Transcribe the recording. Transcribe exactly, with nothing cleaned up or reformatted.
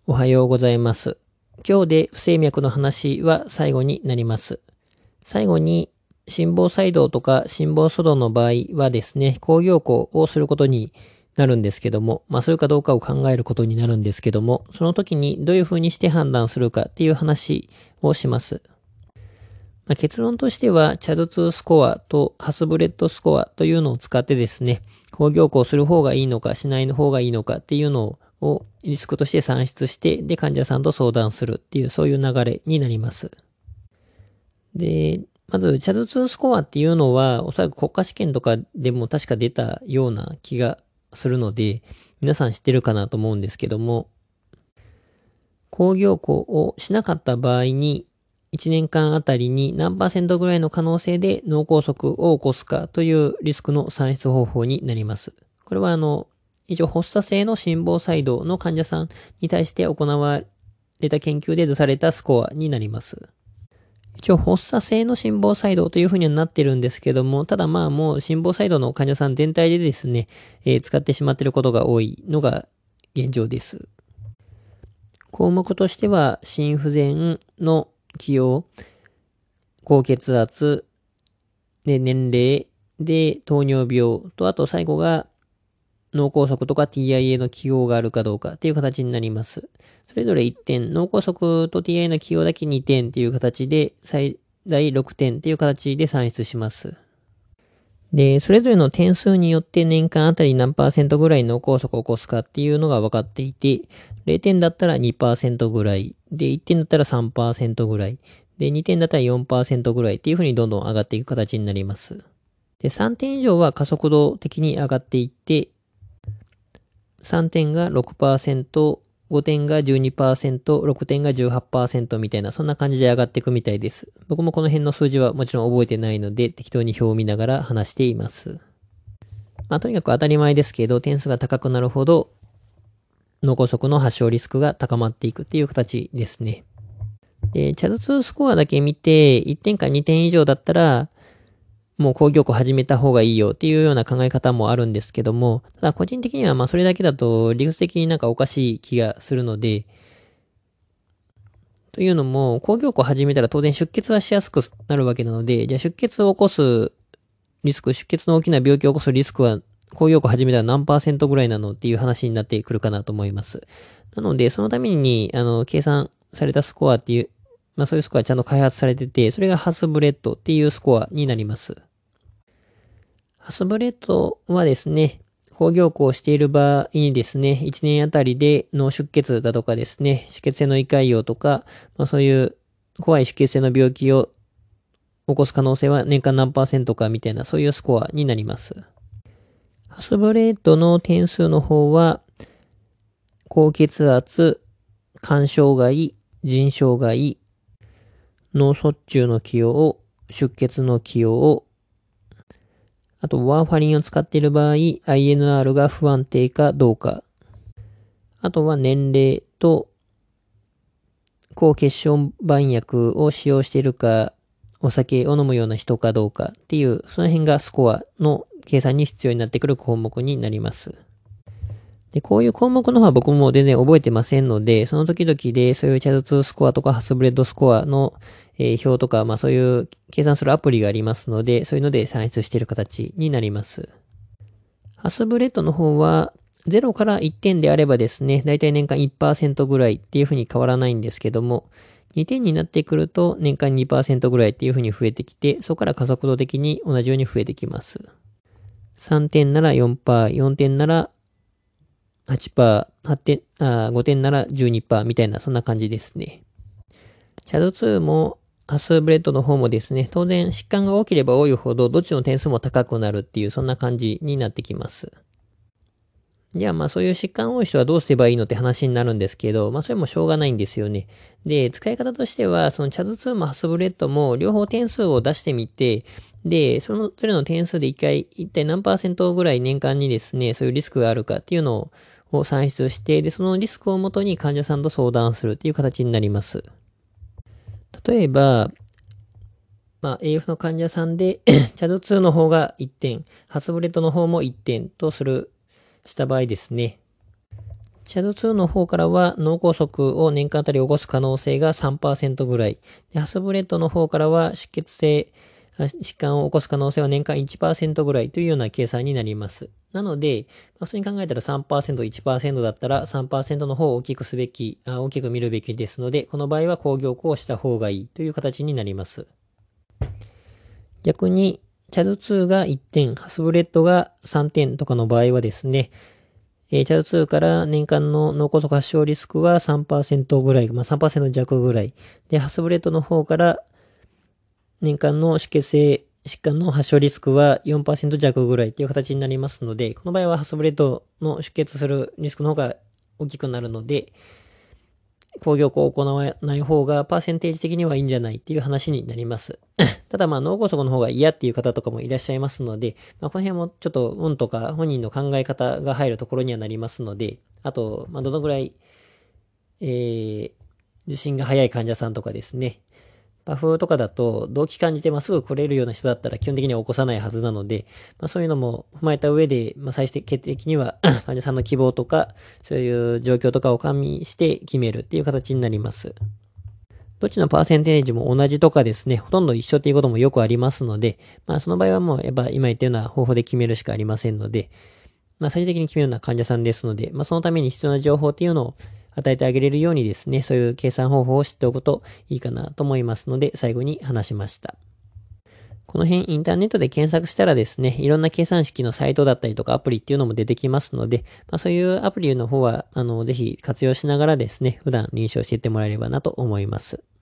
おはようございます。今日で不整脈の話は最後になります。最後に心房細動とか心房粗動の場合はですね、抗凝固をすることになるんですけども、まあするかどうかを考えることになるんですけども、その時にどういう風にして判断するかっていう話をします。まあ、結論としては、チャドツースコアとハスブレッドスコアというのを使ってですね、抗凝固をする方がいいのかしない方がいいのかっていうのをリスクとして算出して、で、患者さんと相談するっていう、そういう流れになります。で、まず、チャドツースコアっていうのは、おそらく国家試験とかでも確か出たような気がするので、皆さん知ってるかなと思うんですけども、抗凝固をしなかった場合に、いちねんかんあたりに何パーセントぐらいの可能性で脳梗塞を起こすかというリスクの算出方法になります。これはあの、一応発作性の心房細動の患者さんに対して行われた研究で出されたスコアになります。一応発作性の心房細動というふうにはなってるんですけども、ただまあもう心房細動の患者さん全体でですね、えー、使ってしまっていることが多いのが現状です。項目としては、心不全の起用、高血圧、で、年齢、で、糖尿病と、あと最後が脳梗塞とか ティーアイエー の起用があるかどうかっていう形になります。それぞれいってん、脳梗塞と ティーアイエー の起用だけにてんっていう形で、最大ろくてんっていう形で算出します。で、それぞれの点数によって年間あたり何パーセントぐらい脳梗塞を起こすかっていうのが分かっていて、れいてんだったら にパーセント ぐらい、で、いってんだったら さんパーセント ぐらい、で、にてんだったら よんパーセント ぐらいっていう風にどんどん上がっていく形になります。で、さんてん以上は加速度的に上がっていって、さんてんが ろくパーセント、ごてんが じゅうにパーセント、ろくてんが じゅうはちパーセント みたいな、そんな感じで上がっていくみたいです。僕もこの辺の数字はもちろん覚えてないので、適当に表を見ながら話しています。まあ、とにかく当たり前ですけど、点数が高くなるほど、脳梗塞の発症リスクが高まっていくっていう形ですね。で、チャドツースコアだけ見て、いってんかにてん以上だったら、もう抗凝固始めた方がいいよっていうような考え方もあるんですけども、ただ個人的にはまあそれだけだと理屈的になんかおかしい気がするので、というのも、抗凝固を始めたら当然出血はしやすくなるわけなので、じゃあ出血を起こすリスク、出血の大きな病気を起こすリスクは、抗凝固始めたら何パーセントぐらいなのっていう話になってくるかなと思います。なので、そのために、あの、計算されたスコアっていう、まあそういうスコアちゃんと開発されてて、それがハスブレッドっていうスコアになります。ハスブレッドはですね、抗凝固をしている場合にですね、いちねんあたりで脳出血だとかですね、出血性の胃潰瘍とか、まあそういう怖い出血性の病気を起こす可能性は年間何パーセントかみたいな、そういうスコアになります。ハスブレッドの点数の方は、高血圧、肝障害、腎障害、脳卒中の起用、出血の起用、あと、ワーファリンを使っている場合、アイエヌアール が不安定かどうか。あとは年齢と、抗血小板薬を使用しているか、お酒を飲むような人かどうかっていう、その辺がスコアの計算に必要になってくる項目になります。で、こういう項目の方は僕も全然覚えてませんので、その時々でそういうチャドツースコアとかハスブレッドスコアの、えー、表とか、まあそういう計算するアプリがありますので、そういうので算出している形になります。ハスブレッドの方は、ゼロからいってんであればですね、だいたい年間 いちパーセント ぐらいっていう風に変わらないんですけども、にてんになってくると年間 にパーセント ぐらいっていう風に増えてきて、そこから加速度的に同じように増えてきます。さんてんなら よんパーセント、よんてんなら はちパーセント、はちてん、あごてんなら じゅうにパーセント みたいな、そんな感じですね。チャドツーも、ハスブレッドの方もですね、当然疾患が多ければ多いほど、どっちの点数も高くなるっていう、そんな感じになってきます。じゃあまあそういう疾患多い人はどうすればいいのって話になるんですけど、まあそれもしょうがないんですよね。で、使い方としては、そのチャドツーもハスブレッドも両方点数を出してみて、で、その、それの点数で一回、一体何パーセントぐらい年間にですね、そういうリスクがあるかっていうのを算出して、で、そのリスクをもとに患者さんと相談するっていう形になります。例えば、まあ エーエフ の患者さんで、チャドツーの方がいってん、ハスブレッドの方もいってんとする、した場合ですね。 チャドツーの方からは脳梗塞を年間あたり起こす可能性が さんパーセント ぐらい。で、ハスブレッドの方からは出血性疾患を起こす可能性は年間 いちパーセント ぐらいというような計算になります。なので、まあ、普通に考えたら さんパーセント、いちパーセント だったら さんパーセント の方を大きくすべき、あ大きく見るべきですので、この場合は工業校をした方がいいという形になります。逆に、チャドツーがいってん、ハスブレッドがさんてんとかの場合はですね、えー、チャドツーから年間の脳梗塞発症リスクは さんパーセント ぐらい、まあ さんパーセント 弱ぐらい。で、ハスブレッドの方から年間の出血性疾患の発症リスクは よんパーセント 弱ぐらいという形になりますので、この場合はハスブレッドの出血するリスクの方が大きくなるので、工業校を行わない方がパーセンテージ的にはいいんじゃないっていう話になります。ただまあ脳梗塞の方が嫌っていう方とかもいらっしゃいますので、まあ、この辺もちょっと運とか本人の考え方が入るところにはなりますので、あと、まあどのぐらい、えー、受診が早い患者さんとかですね、パフとかだと、動機感じてまっすぐ来れるような人だったら基本的には起こさないはずなので、まあそういうのも踏まえた上で、まあ最終的には患者さんの希望とか、そういう状況とかを加味して決めるっていう形になります。どっちのパーセンテージも同じとかですね、ほとんど一緒っていうこともよくありますので、まあその場合はもうやっぱ今言ったような方法で決めるしかありませんので、まあ最終的に決めるような患者さんですので、まあそのために必要な情報っていうのを与えてあげれるようにですね、そういう計算方法を知っておくといいかなと思いますので、最後に話しました。この辺インターネットで検索したらですね、いろんな計算式のサイトだったりとかアプリっていうのも出てきますので、まあそういうアプリの方は、あの、ぜひ活用しながらですね、普段臨床していってもらえればなと思います。